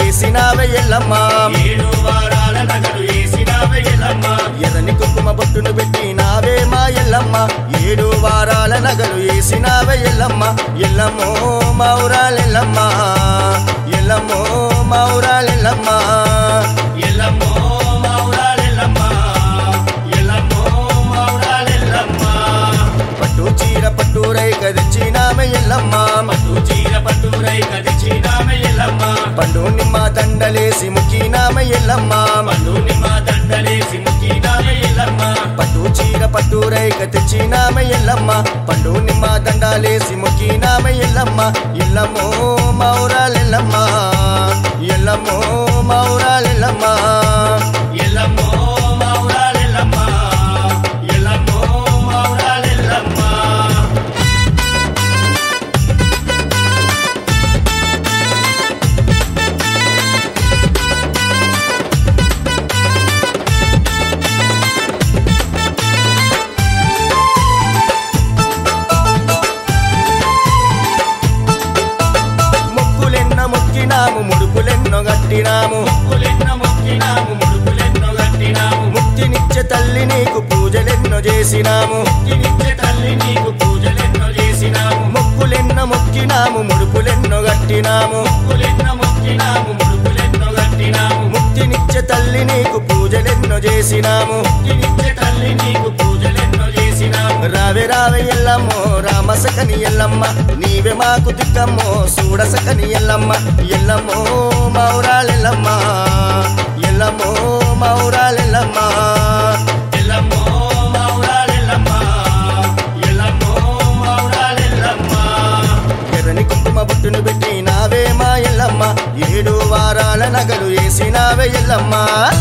వేసినావే ఎల్లమ్మ ఏడు వారాల నగలు వేసినావే ఎల్లమ్మ ఎర్రని కుంకుమ బొట్టును పెట్టినావే మా ఎల్లమ్మ 7 వారాల నగలు వేసినావే ఎల్లమ్మ ఎల్లమ్మో మౌరాలెల్లమ్మ ఎల్లమ్మో మౌరాలెల్లమ్మ ఎల్లమ్మో మౌరాలెల్లమ్మ ఎల్లమ్మో మౌరాలెల్లమ్మ పట్టు చీర పట్టు రైక తెచ్చినామే ఎల్లమ్మ పట్టు చీర పట్టు రైక తెచ్చినామే ఎల్లమ్మ పండు నిమ్మ దండలేసి ముక్కినామే ఎల్లమ్మ పండు నిమ్మ దండలేసి ముక్కినామే ఎల్లమ్మ పట్టు చీర పట్టు రైక తెచ్చినామే ఎల్లమ్మ పండు నిమ్మ దండాలేసి ముక్కినామే ఎల్లమ్మ ఎల్లమ్మో మౌరాలెల్లమ్మ ఎల్లమ్మో మౌరాలెల్లమ్మ ఎల్లమ్మో మౌరాలెల్లమ్మ ఎల్లమ్మో మౌరాలెల్లమ్మ మొక్కులెన్నో మొక్కినాము ముడుపులెన్నో గట్టినాము ముక్కులెన్నో మొక్కినాము ముడుపులెన్నో కట్టినాము ముక్తినిచ్చే తల్లి నీకు పూజలెన్నో చేసినాము ముక్తినిచ్చే తల్లి నీకు పూజలెన్నో చేసినాము మొక్కులెన్నో మొక్కినాము ముడుపులెన్నో గట్టినాము ముక్కులెన్నో మొక్కినాము ముడుపులెన్నో కట్టినాము ముక్తినిచ్చే తల్లి నీకు పూజలెన్నో చేసినాము ముక్తినిచ్చే తల్లి నీకు పూజలెన్నో చేసినాము రావే రావే ఎల్లమ్మో రామసకని ఎల్లమ్మ నీవే మాకు దిక్కమ్మో చూడసకని ఎల్లమ్మ ఎల్లమ్మో మౌరాలెల్లమ్మ ఎల్లమ్మో మౌరాలెల్లమ్మ ఎల్లమ్మో మౌరాలెల్లమ్మ ఎల్లమ్మో మౌరాలెల్లమ్మ ఎర్రని కుంకుమ బొట్టును పెట్టినావే మా ఎల్లమ్మ 7 వారాల నగలు వేసినావే ఎల్లమ్మ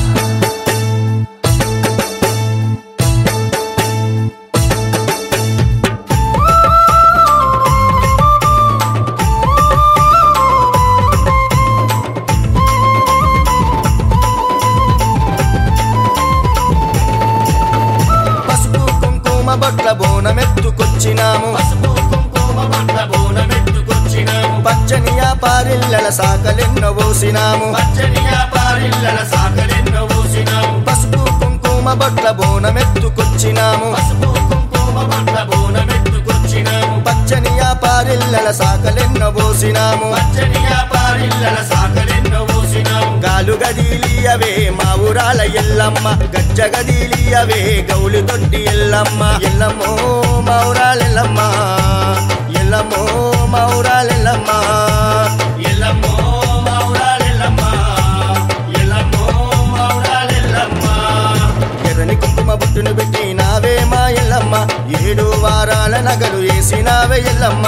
పసుపు కుంకుమ బొట్ల బోనమెత్తుకొచ్చినాము పసుపు కుంకుమ బట్ల బోనమెత్తుకొచ్చినాము పచ్చని పారిల్లల సాకలెన్నో పోసినాము పచ్చని పారిల్లల సాకలెన్నో పోసినాము పసుపు కుంకుమ బొట్ల బోనమెత్తుకొచ్చినాము పసుపు కుంకుమ బట్ల బోనమెత్తుకొచ్చినాము పచ్చని పారిల్లల సాకలెన్నో పోసినాము పచ్చని పారిల్లల సాకలెన్నో పోసినాము గాలు గదిలియవే మా ఊరాల ఎల్లమ్మ గజ్జ గదిలియవే గౌలి తొట్టి ఎల్లమ్మ ఎల్లమ్మో మౌరాలెల్లమ్మ ఎల్లమ్మో మౌరాలెల్లమ్మ ఎల్లమ్మో మౌరాలెల్లమ్మ ఎల్లమ్మో మౌరాలెల్లమ్మ ఎర్రని కుంకుమ బొట్టును పెట్టినావే మా ఎల్లమ్మ 7 వారాల నగలు వేసినావే ఎల్లమ్మ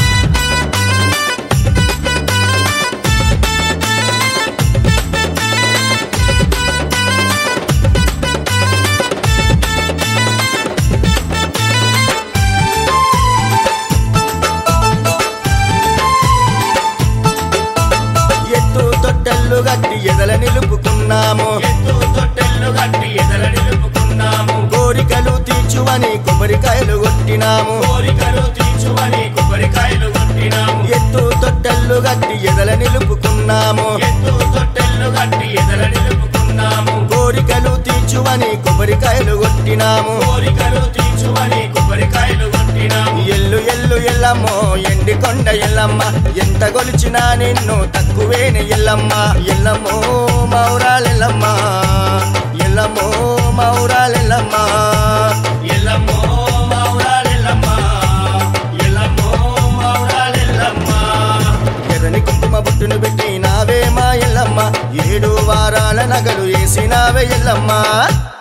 ఎత్తు తొట్టెల్లు గట్టి ఎదల నిలుపుకున్నాము ఎత్తు తొట్టెల్లు కట్టి ఎదల నిలుపుకున్నాము కోరికలు తీర్చువని కొబ్బరికాయలు కొట్టినాము కోరికలు తీర్చువని కొబ్బరికాయలు కొట్టినాము ఎత్తు తొట్టెల్లు గట్టి ఎదల నిలుపుకున్నాము ఎత్తు తొట్టెల్లు కట్టి ఎదల నిలుపుకున్నాము కోరికలు తీర్చువని కొబ్బరికాయలు కొట్టినాము కోరికలు తీర్చువని కొబ్బరికాయలు కొట్టినాము ఎల్లు ఎల్లు ఎల్లమ్మో ఎండి కొండ ఎల్లమ్మ ఎంత గొలిచినా నిన్ను తక్కువేని ఎల్లమ్మ ఎల్లమ్మో మౌరాలెల్లమ్మ ఎల్లమ్మో మౌరాలెల్లమ్మ ఎల్లమ్మో మౌరాలెల్లమ్మ ఎల్లమ్మో మౌరాలెల్లమ్మ ఎర్రని కుంకుమ బొట్టును పెట్టినావే మా ఎల్లమ్మ 7 వారాల నగలు వేసినావే ఎల్లమ్మ